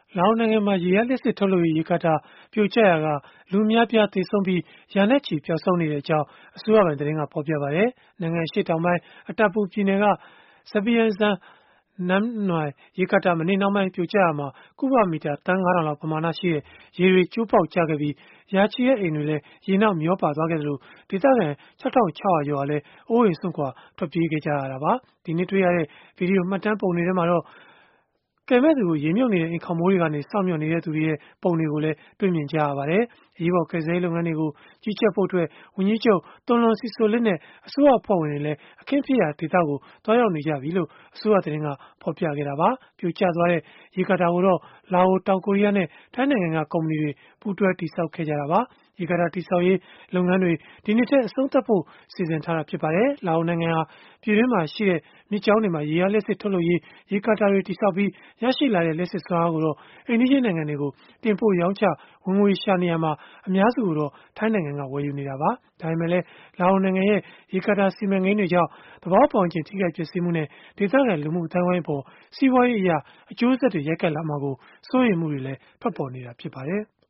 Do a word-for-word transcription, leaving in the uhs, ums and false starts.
လာအိုနိုင်ငံမှာ ရေအားလျှပ်စစ်ထုတ်လုပ်ရေး ရေကာတာပြိုကျရာက လူအများအပြား သေဆုံးပြီး ရာနဲ့ချီ ပျောက်ဆုံးနေကြောင်း အစိုးရပိုင် သတင်းက ဖော်ပြပါတယ်။ နိုင်ငံအရှေ့တောင်ပိုင်း Atapu ပြည်နယ်က Zhangjiagang နန်းနွိုင် ရေကာတာ မနေ့နှောင်းပိုင်း ပြိုကျရာမှာ ကုဗမီတာ သန်း ၅ ထောင်လောက် ပမာဏရှိတဲ့ ရေတွေ ကျိုးပေါက်ကျခဲ့ပြီး ရာချီတဲ့ အိမ်တွေလည်း ရေနောက်မျောပါသွားခဲ့သလို၊ ဒေသခံ ၆၆၀၀ ကျော်ဟာလည်း အိုးအိမ်စွန့်ခွာ ထွက်ပြေးခဲ့ကြရတာပါ။ ဒီနေ့တွေ့ရတဲ့ ဗွီဒီယိုမှတ်တမ်းပုံတွေထဲမှာတော့ ကယ်မဲ့သူကို ရေမြုပ်နေတဲ့ အိမ်ခေါင်မိုးတွေကနေ စောင့်မျှော်နေတဲ့သူတွေရဲ့ ပုံတွေကိုလည်း တွေ့မြင်ကြရပါတယ်။ အရေးပေါ် ကယ်ဆယ်ရေး လုပ်ငန်းတွေကို ကြီးကြပ်ဖို့အတွက် ဝန်ကြီးချုပ် Thongloun Sisoulith နဲ့ အစိုးရအဖွဲ့ဝင်တွေလည်း အခင်းဖြစ်ရာဒေသကို သွားရောက်နေကြပြီလို့ အစိုးရသတင်းက ဖော်ပြခဲ့တာပါ။ ပြိုကျသွားတဲ့ ရေကာတာကိုတော့ လာအို၊ တောင်ကိုရီးယားနဲ့ ထိုင်းနိုင်ငံက ကုမ္ပဏီတွေ ပူးတွဲတည်ဆောက်ခဲ့ကြတာပါ။ ရေကာတာ တည်ဆောက်ရေး လုပ်ငန်းတွေ ဒီနှစ်ထဲ အဆုံးသတ်ဖို့ စီစဉ်ထားပါတယ်။ လာအိုနိုင်ငံဟာ ပြည်တွင်းမှာရှိတဲ့ မြစ်ကြောင်းတွေမှာ ရေအားလျှပ်စစ် ထုတ်လုပ်ရေး ရေကာတာတွေ တည်ဆောက်ပြီး ရရှိလာတဲ့ လျှပ်စစ်စွမ်းအားကိုတော့ အိမ်နီးချင်းနိုင်ငံတွေကို တင်ပို့ရောင်းချ ဝင်ငွေရှာနေရာမှာ အများစုကိုတော့ ထိုင်းနိုင်ငံက ဝယ်ယူနေတာပါ။ ဒါပေမဲ့လည်း လာအိုနိုင်ငံရဲ့ ရေကာတာ စီမံကိန်းတွေကြောင့် သဘာဝပတ်ဝန်းကျင် ထိခိုက်ပျက်စီးမှုနဲ့ ဒေသခံလူမှုအသိုင်းအဝိုင်းအပေါ် စီးပွားရေးအရ အကျိုးဆက်တွေ ရိုက်ခတ်လာမှာကို စိုးရိမ်မှုတွေလည်း ထွက်ပေါ်နေတာ ဖြစ်ပါတယ်။